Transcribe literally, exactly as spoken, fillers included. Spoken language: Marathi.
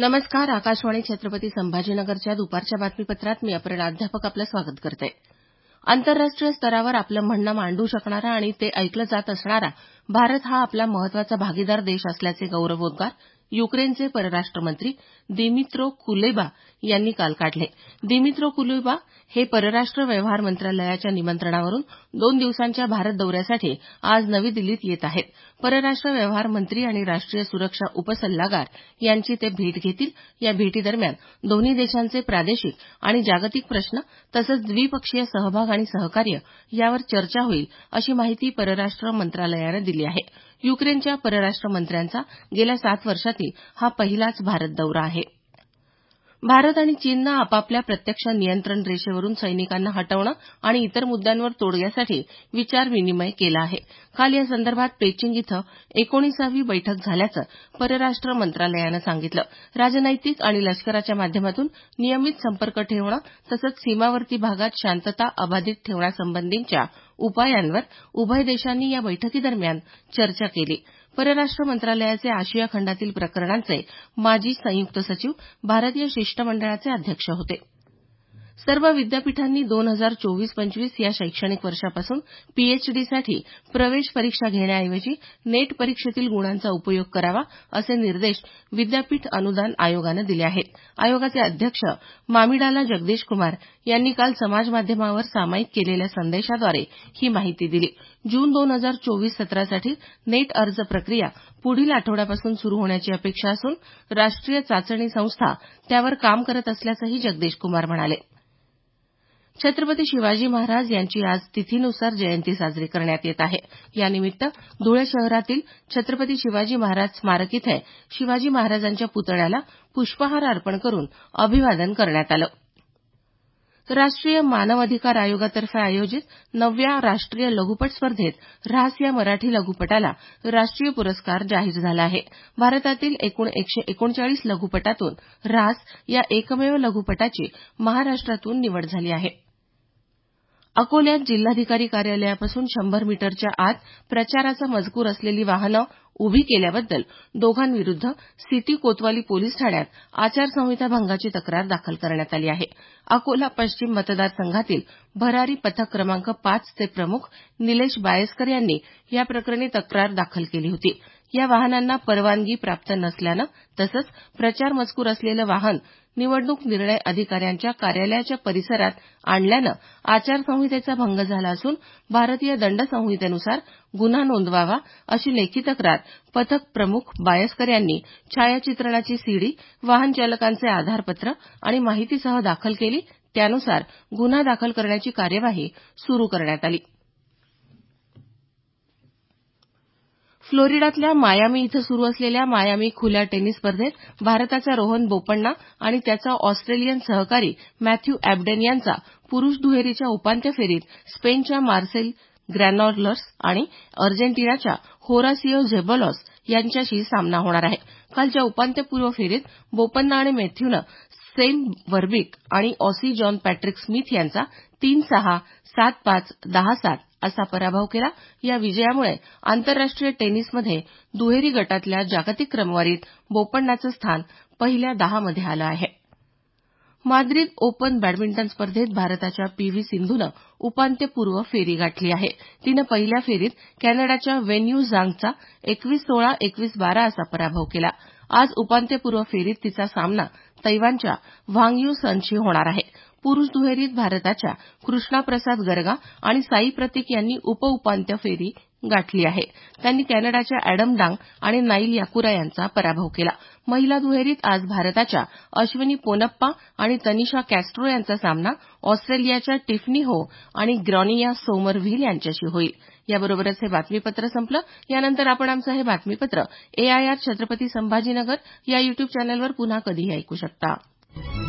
नमस्कार. आकाशवाणी छत्रपती संभाजीनगरच्या दुपारच्या बातमीपत्रात मी अपर्णा अध्यापक आपलं स्वागत करते. आंतरराष्ट्रीय स्तरावर आपलं म्हणणं मांडू शकणारा आणि ते ऐकलं जात असणारा भारत हा आपला महत्वाचा भागीदार देश असल्याचे गौरवोद्गार युक्रेनचे परराष्ट्र मंत्री दिमित्रो कुलेबा यांनी काल काढले. दिमित्रो कुलेबा हे परराष्ट्र व्यवहार मंत्रालयाच्या निमंत्रणावरून दोन दिवसांच्या भारत दौऱ्यासाठी आज नवी दिल्लीत येत आहेत. परराष्ट्र व्यवहार मंत्री आणि राष्ट्रीय सुरक्षा उपसल्लागार यांची ते भेट घेतील. या भेटीदरम्यान दोन्ही देशांचे प्रादेशिक आणि जागतिक प्रश्न तसंच द्विपक्षीय सहभाग आणि सहकार्य यावर चर्चा होईल अशी माहिती परराष्ट्र मंत्रालयानं दिली आहे. युक्रेनच्या परराष्ट्र मंत्र्यांचा गेल्या सात वर्षातील हा पहिलाच भारत दौरा आहे. भारत आणि चीननं आपापल्या प्रत्यक्ष नियंत्रण रेषेवरून सैनिकांना हटवणं आणि इतर मुद्द्यांवर तोडग्यासाठी विचार-विनिमय केला आहे. काल या संदर्भात पेचिंग इथं एकोणीसावी बैठक झाल्याचं परराष्ट्र मंत्रालयानं सांगितलं. राजनैतिक आणि लष्कराच्या माध्यमातून नियमित संपर्क ठेवणं तसंच सीमावर्ती भागात शांतता अबाधित ठेवण्यासंबंधीच्या उपायांवर उभय देशांनी या बैठकीदरम्यान चर्चा केली. परराष्ट्र मंत्रालयाचे आशिया खंडातील प्रकरणांचे माजी संयुक्त सचिव भारतीय शिष्टमंडळाचे अध्यक्ष होते. सर्व विद्यापीठांनी दोन हजार चोवीस पंचवीस या शैक्षणिक वर्षापासून पीएचडीसाठी प्रवेश परीक्षा घेण्याऐवजी नेट परीक्षेतील गुणांचा उपयोग करावा असे निर्देश विद्यापीठ अनुदान आयोगानं दिले आहेत. आयोगाचे अध्यक्ष मामिडाला जगदीश कुमार यांनी काल समाजमाध्यमावर सामायिक केलेल्या संदेशाद्वारे ही माहिती दिली. जून दोन हजार चोवीस सत्रासाठी नेट अर्ज प्रक्रिया पुढील आठवड्यापासून सुरू होण्याची अपेक्षा असून राष्ट्रीय चाचणी संस्था त्यावर काम करत असल्याचंही जगदीश कुमार म्हणाले. छत्रपती शिवाजी महाराज यांची आज तिथीनुसार जयंती साजरी करण्यात येत आहे. यानिमित्त धुळे शहरातील छत्रपती शिवाजी महाराज स्मारक इथे शिवाजी महाराजांच्या पुतळ्याला पुष्पहार अर्पण करून अभिवादन करण्यात आलं. राष्ट्रीय मानव अधिकार आयोगातर्फे आयोजित नवव्या राष्ट्रीय लघुपट स्पर्धेत ऱ्हास या मराठी लघुपटाला राष्ट्रीय पुरस्कार जाहीर झाला आहे. भारतातील एकूण एकशे एकोणचाळीस लघुपटातून ऱ्हास या एकमेव लघुपटाची महाराष्ट्रातून निवड झाली आहे. अकोल्यात जिल्हाधिकारी कार्यालयापासून शंभर मीटरच्या आत प्रचाराचा मजकूर असलेली वाहनं उभी केल्याबद्दल दोघांविरुद्ध सिटी कोतवाली पोलीस ठाण्यात आचारसंहिता भंगाची तक्रार दाखल करण्यात आली आहे. अकोला पश्चिम मतदारसंघातील भरारी पथक क्रमांक पाचचे प्रमुख निलेश बायस्कर यांनी या प्रकरणी तक्रार दाखल केली होती. या वाहनांना परवानगी प्राप्त नसल्यानं तसंच प्रचार मजकूर असलेलं वाहन निवडणूक निर्णय अधिकाऱ्यांच्या कार्यालयाच्या परिसरात आणल्यानं आचारसंहितेचा भंग झाला असून भारतीय दंड संहितेनुसार गुन्हा नोंदवावा अशी लेखी तक्रार पथक प्रमुख बायस्कर यांनी छायाचित्रणाची सीडी, वाहन चालकांचे आधारपत्र आणि माहितीसह दाखल केली. त्यानुसार गुन्हा दाखल करण्याची कार्यवाही सुरू करण्यात आली. फ्लोरिडातल्या मायामी इथं सुरू असलेल्या मायामी खुल्या टेनिस स्पर्धेत भारताचा रोहन बोपण्णा आणि त्याचा ऑस्ट्रेलियन सहकारी मॅथ्यू एबडेन यांचा पुरुष दुहेरीच्या उपांत्य फेरीत स्पेनच्या मार्सेल ग्रॅनोल्लर्स आणि अर्जेंटिनाच्या होरासियो झेबालोस यांच्याशी सामना होणार आहे. कालच्या उपांत्यपूर्व फेरीत बोपन्ना आणि मॅथ्यूनं सेम वर्बिक आणि ऑसी जॉन पॅट्रिक स्मिथ यांचा तीन सहा, सात पाच, दहा सात असा पराभव केला. या विजयामुळे आंतरराष्ट्रीय टेनिसमध्ये दुहेरी गटातल्या जागतिक क्रमवारीत बोपण्णाचं स्थान पहिल्या दहामध्ये आलं आहे. माद्रिद ओपन बॅडमिंटन स्पर्धेत भारताच्या पी व्ही सिंधूनं उपांत्यपूर्व फेरी गाठली आहे. तिनं पहिल्या फेरीत कॅनडाच्या वेन्यू झांगचा एकवीस सोळा, एकवीस बारा असा पराभव केला. आज उपांत्यपूर्व फेरीत तिचा सामना तैवानच्या व्हांग यू सनशी होणार आहे. पुरुष दुहेरीत भारताच्या कृष्णा प्रसाद गर्गा आणि साई प्रतीक यांनी उपउपांत्य फेरी गाठली आहे. त्यांनी कॅनडाच्या अॅडम डांग आणि नाईल याकुरा यांचा पराभव केला. महिला दुहेरीत आज भारताच्या अश्विनी पोनप्पा आणि तनिषा कॅस्ट्रो यांचा सामना ऑस्ट्रेलियाच्या टिफनी हो आणि ग्रॉनिया सोमरव्हिल यांच्याशी होईल. याबरोबरच हे बातमीपत्र संपलं. यानंतर आपण आमचं हे बातमीपत्र एआयआर छत्रपती संभाजीनगर या युट्यूब चॅनलवर पुन्हा कधीही ऐकू शकता.